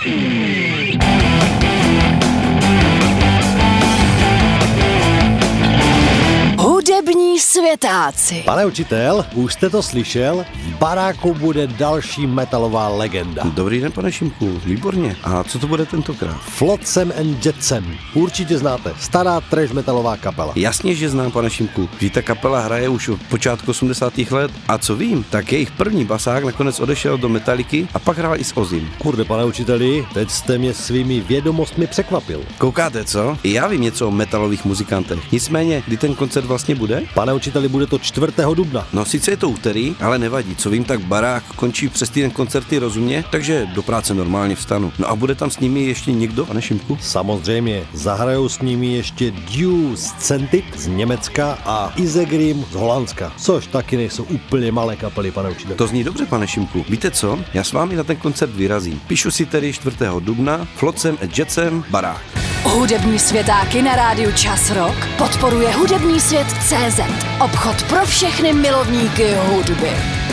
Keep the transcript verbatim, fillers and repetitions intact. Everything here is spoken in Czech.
Hudební světáci. Pane učitel, už jste to slyšel? V baráku bude další metalová legenda. Dobrý den, pane Šimku, výborně. A co to bude tentokrát? Flotsam and Jetsam. Určitě znáte, stará trash metalová kapela. Jasně, že znám, pane Šimku. Že ta kapela hraje už od počátku osmdesátých let. A co vím, tak jejich první basák nakonec odešel do Metalliky a pak hrál i s Ozim. Kurde, pane učiteli, teď jste mě svými vědomostmi překvapil. Koukáte, co? I já vím něco o metalových muzikantech. Nicméně, kdy ten koncert vlastně bude? Pane učiteli, bude to čtvrtého dubna. No sice je to úterý, ale nevadí. Co vím, tak barák končí přes týden koncerty rozumně, takže do práce normálně vstanu. No a bude tam s nimi ještě někdo, pane Šimku? Samozřejmě, zahrajou s nimi ještě Dew Scented z Německa a Isegrim z Holandska, což taky nejsou úplně malé kapely, pane učiteli. To zní dobře, pane Šimku. Víte co? Já s vámi na ten koncert vyrazím. Píšu si tedy čtvrtého dubna, Flotsam and Jetsam, barák. Hudební světáky na rádiu Čas Rock podporuje hudební svět tečka cé zet. Obchod pro všechny milovníky hudby.